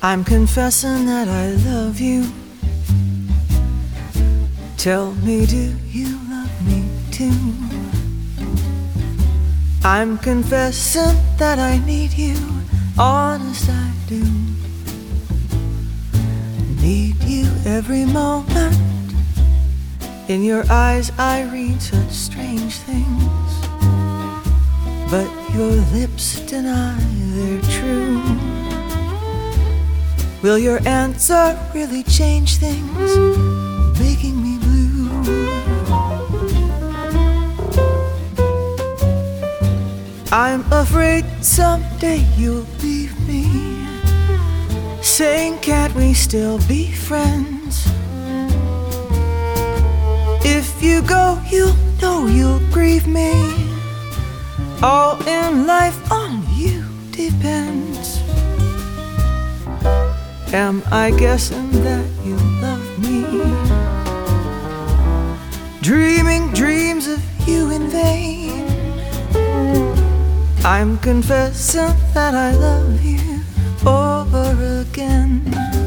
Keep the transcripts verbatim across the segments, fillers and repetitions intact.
I'm confessing that I love you. Tell me, do you love me too? I'm confessing that I need you. Honest, I do. Need you every moment. In your eyes I read such strange things, but your lips deny they're true. Will your answer really change things, making me blue? I'm afraid someday you'll leave me, saying can't we still be friends? If you go, you'll know you'll grieve me. All in life on you depends. Am I guessing that you love me? Dreaming dreams of you in vain. I'm confessing that I love you over again.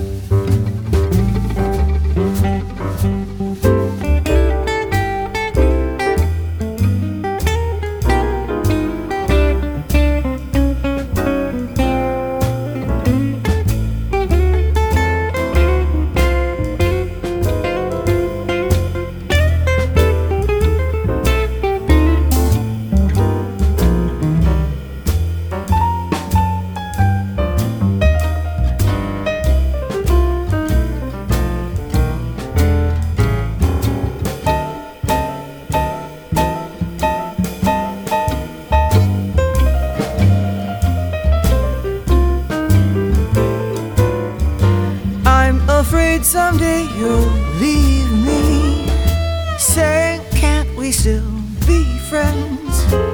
Afraid someday you'll leave me, saying can't we still be friends?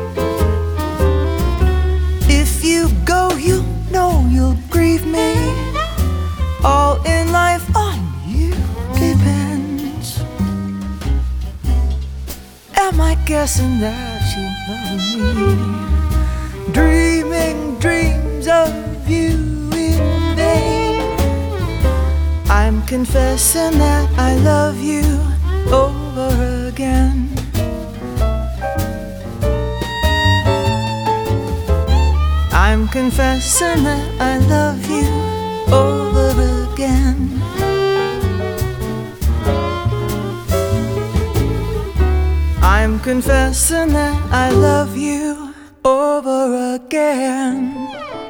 If you go, you know you'll grieve me. All in life on you depends. Am I guessing that you love me? Dreaming dreams of you in vain. I'm confessing that I love you over again. I'm confessing that I love you over again. I'm confessing that I love you over again.